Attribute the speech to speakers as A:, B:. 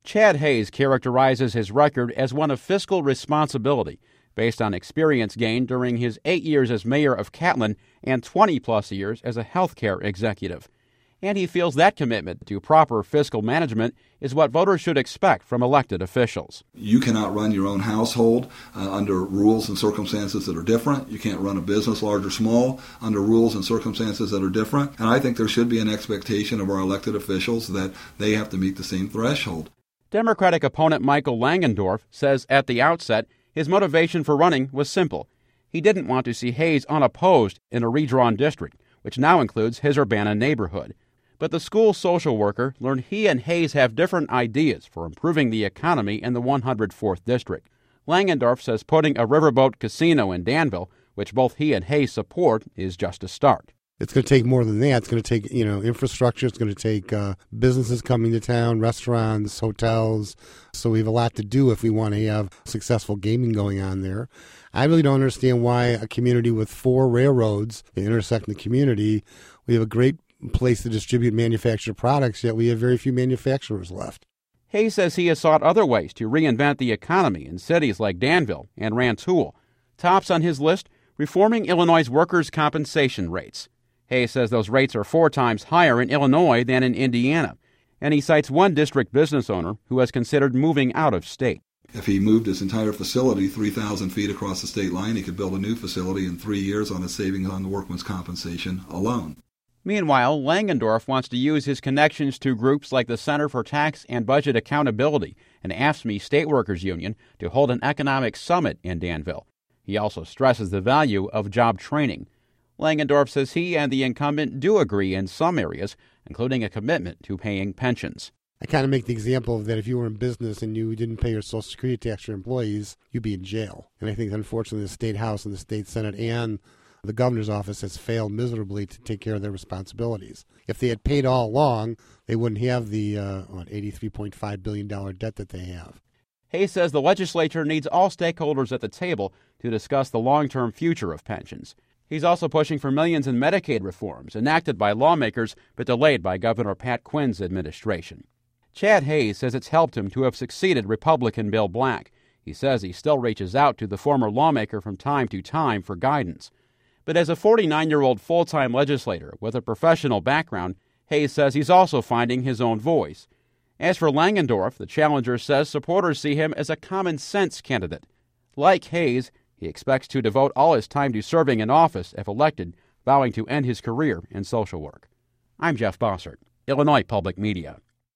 A: Chad Hayes characterizes his record as one of fiscal responsibility, based on experience gained during his 8 years as mayor of Catlin and 20-plus years as a healthcare executive. And he feels that commitment to proper fiscal management is what voters should expect from elected officials.
B: You cannot run your own household under rules and circumstances that are different. You can't run a business, large or small, under rules and circumstances that are different. And I think there should be an expectation of our elected officials that they have to meet the same threshold.
A: Democratic opponent Michael Langendorf says at the outset his motivation for running was simple. He didn't want to see Hayes unopposed in a redrawn district, which now includes his Urbana neighborhood. But the school social worker learned he and Hayes have different ideas for improving the economy in the 104th District. Langendorf says putting a riverboat casino in Danville, which both he and Hayes support, is just a start.
C: It's going to take more than that. It's going to take, infrastructure. It's going to take businesses coming to town, restaurants, hotels. So we have a lot to do if we want to have successful gaming going on there. I really don't understand why a community with 4 railroads that intersect in the community, we have a great place to distribute manufactured products, yet we have very few manufacturers left.
A: Hayes says he has sought other ways to reinvent the economy in cities like Danville and Rantoul. Tops on his list, reforming Illinois' workers' compensation rates. Hayes says those rates are 4 times higher in Illinois than in Indiana, and he cites one district business owner who has considered moving out of state.
B: If he moved his entire facility 3,000 feet across the state line, he could build a new facility in 3 years on his savings on the workman's compensation alone.
A: Meanwhile, Langendorf wants to use his connections to groups like the Center for Tax and Budget Accountability and AFSCME State Workers Union to hold an economic summit in Danville. He also stresses the value of job training. Langendorf says he and the incumbent do agree in some areas, including a commitment to paying pensions.
C: I kind of make the example that if you were in business and you didn't pay your Social Security tax to your employees, you'd be in jail. And I think, unfortunately, the State House and the State Senate and the governor's office has failed miserably to take care of their responsibilities. If they had paid all along, they wouldn't have the $83.5 billion debt that they have.
A: Hayes says the legislature needs all stakeholders at the table to discuss the long-term future of pensions. He's also pushing for millions in Medicaid reforms enacted by lawmakers but delayed by Governor Pat Quinn's administration. Chad Hayes says it's helped him to have succeeded Republican Bill Black. He says he still reaches out to the former lawmaker from time to time for guidance. But as a 49-year-old full-time legislator with a professional background, Hayes says he's also finding his own voice. As for Langendorf, the challenger says supporters see him as a common-sense candidate. Like Hayes, he expects to devote all his time to serving in office if elected, vowing to end his career in social work. I'm Jeff Bossert, Illinois Public Media.